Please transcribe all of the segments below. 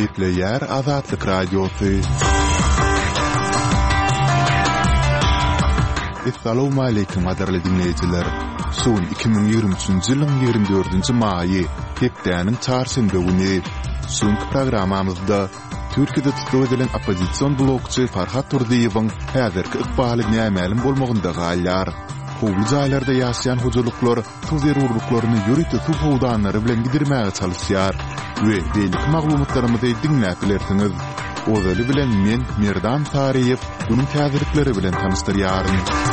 Gepleyer Azatlyk Radiosu. Assalamu alaykum adarly dinleyijiler. Son 2023-nji ýylyň 24-nji maýy hepdäniň çarşembe güni soňky programamyzda Türkiýede tutulýan edilen opozisiýon blokçy Farhat Turdiýewiň häzirki ykbaly nämälim bolmagyny gaýlar. Howly jaýlarda ýaşaýan hojalyklar tuz zerurlyklaryny ýürütip howdanlary bilen gidirmäge çalyşýar we beýlik maglumatlarymyzy diňläp bilersiňiz. Ozaly bilen men Merdan Tariýew bunyň täzirlikleri bilen tanışdyrýaryn.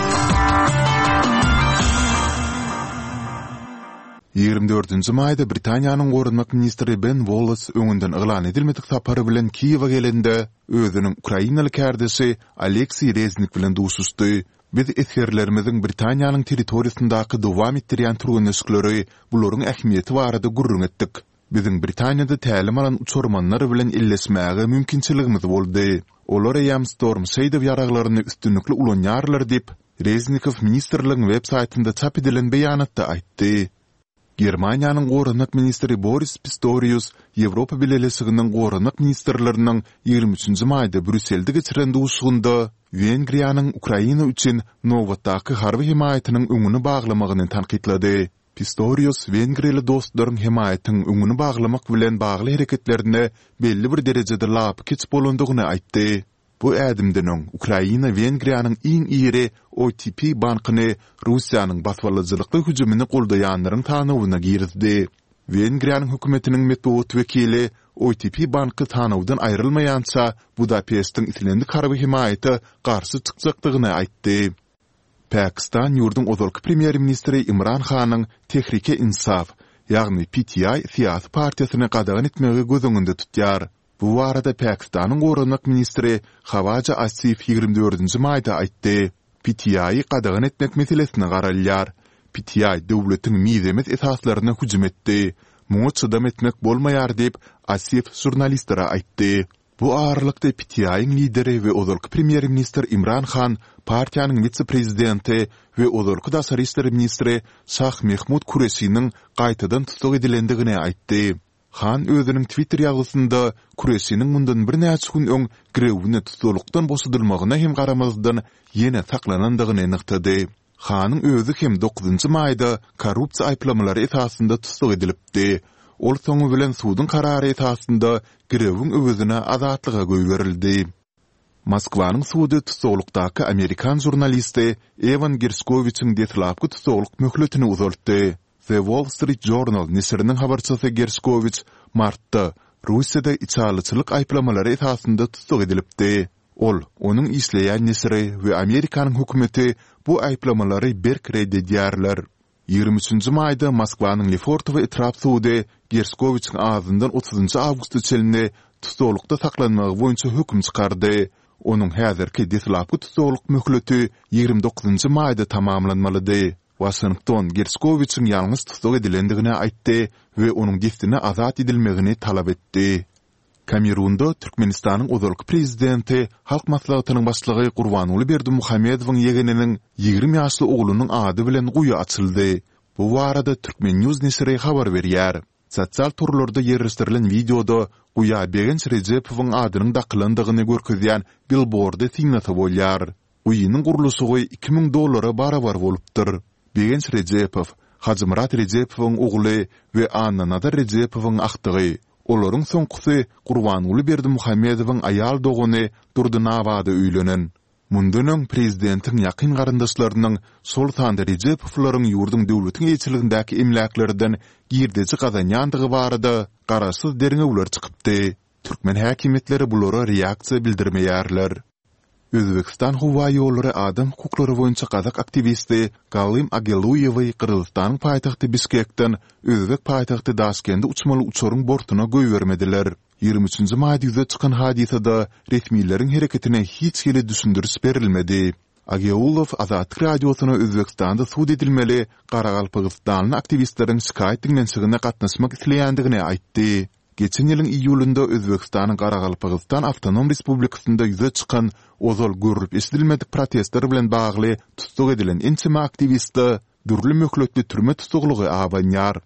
24-nji maýda Britaniýanyň Gorunmak ministri Ben Wallace öňünden yglan edilmedik sapary bilen Kiýewe gelende özüniň Ukrainaly kärdesi Aleksey Reznik bilen duşuşdy. Biz eskerlerimiziň Britaniýanyň territoriýasyndaky dowam etdirýän turgunysklary bularyň ähmiýeti barada gurrun etdik. Biziň Britaniýada tälim alan uçurmanlar bilen illesmäge mümkinçiligimiz boldy. Olar ýam Storm Shadow ýaraglaryny üstünlikli ulanýarlar dip Reznikow ministrligiň web saýtynda çap edilen beýanatda aýtdy. Germaniýanyň Gorunmak ministri Boris Pistorius Ýewropa Birleşiginiň Gorunmak ministrleriniň 23-nji maýda Brüsselde geçiren duşugynda Wengriýanyň Ukraina üçin nowatdaky harby himayatynyň öňüni baglamagyny tanqidlady. Pistorius Wengriýeli dostlaryň himayatynyň öňüni baglamak bilen bagly hereketlerine belli bir derejede lap keç bolandygyny aýtdy. Bu ädimden Ukraina Wengriýanyň iň iri OTP bankyny Russiýanyň baswalyjylykly hüjümini goldaýanlaryň tanawyna girdi. Wengriýanyň hökümetiniň metbuat wekili OTP banky tanawdan aýrylmaýança Budapestiň itilendik harby himayaty garşy çykjakdygyny aýtdy. Pakistan ýurdun ozalky premier ministri Imran Khanyň Tehrike Insaf, ýagny PTI siýasy partiýasyny gadagan etmegi gözüňünde tutýar. Bu arada Pakistanyň Gorunmak ministri Khawaja Asif 24-nji maýda aýtdy. PTI gadagan etmek meselesini garalýar. PTI döwletiň mizemet esaslaryna hüjüm etdi. Muňa çydam etmek bolmaýar dip Asif jurnalistlere aýtdy. Bu ağırlıkta PTI'nin lideri ve ozalky premier minister Imran Khan, partiýanyň vitse-prezidenti ve ozalky daşary işler ministri Şah Mehmud Kuresi'niň gaýtadan tutuk edilendigini aýtdy. Khan özüniň Twitter ýagdysynda Kuresi'niň mundan bir näçe gün öň grewine tutulukdan boşadylmagyna hem garamazdan ýene saklanandygyny anyklady. Khanyň özü hem 9-njy maýda korrupsiýa aýplamalary esasynda tutuk edilipdi. Ol soňu bilen suwdyň karary esasynda grewiň öwüzine azatlyga goýberildi. Moskwanyň suwdy tutuklukdaky Amerikan jurnalisti Evan Gershkoviçiň detlapky tutukluk möhletini uzaltdy. The Wall Street Journal nesiriniň habarçysy Gershkoviç martda Russiýada içalyçylyk aýplamalary esasynda tutuk edilipdi. Ol, onuň işleýän nesiri we Amerikanyň hökümeti bu aýplamalary berk reddedýärler. 23-nji maýda Moskwanyň Lefortow etrap suwdy Gershkoviçiň ağzyndan 30-njy awgust çelini tutuklukda saklanmagy boýunça höküm çykardy. Onuň häzirki detlapky tutukluk möhleti 29-njy maýda tamamlanmalydy. Washington Gershkoviçiň ýalňyz tutuk edilendigini aýtdy we onuň giftine azat edilmegini talap etdi. Kamerunda Türkmenistanyň ozalky prezidenti halk maslahatynyň başlygy Gurbanuly Berdimuhammedowyň ýegeniniň 20 ýaşly oglunyň ady bilen guýa açyldy. Bu barada Türkmen News nesiri habar berýär. Sosial turlarda ýerleşdirilen videoda guýa Begenç Rejepowyň adynyň daklandygyny görkezýän billboardy signata bolýar. Guýynyň gurulşy $2000 barabar bolupdyr. Begenç Rejepow, Hacımrat Rejepowyň ogly we Anna Nadar Rejepowyň agtygy. Olaryň soňkusy Gurbanuly Berdimuhammedowyň aýal dogany Durdunawada öýlenen. Mundan prezidentiň ýakyn garandaşlarynyň sol sanda Rejepowlaryň ýurdun döwletiň ýetçiligindäki emlaklardan girdeji gazanýandygy barada garaşsyz derňewler çykypdy. Türkmen häkimetleri bulara reaksiýa bildirmeýärler. Özbekistan Howa ýollary adam hukuklary boýunça gazak aktivisti Galim Ageluyewy Kyrgyzstanyň paýtagty Bişkekden Özbek paýtagty Daşkende uçmaly uçuryň bortuna goýbermediler. 23-nji maýda çykan hadisada resmiýetleriň hereketine hiç kile düşündürüş berilmedi. Ageulov Azatlyk radiosyna Özbekistanda suwd edilmeli Garagalpagystanyň aktivistleriň şikaýet dinlenşigine gatnaşmak isleýändigini aýtdy. Geçen ýylyň iýulynda Özbekistanyň Garagalpagistan Awtonom Respublikasynda ýüze çykan ozal görüp esdilmedik protestler bilen bagly tutuk edilen ençime aktivisti dürli möhletli türme tutuklugy abanýar.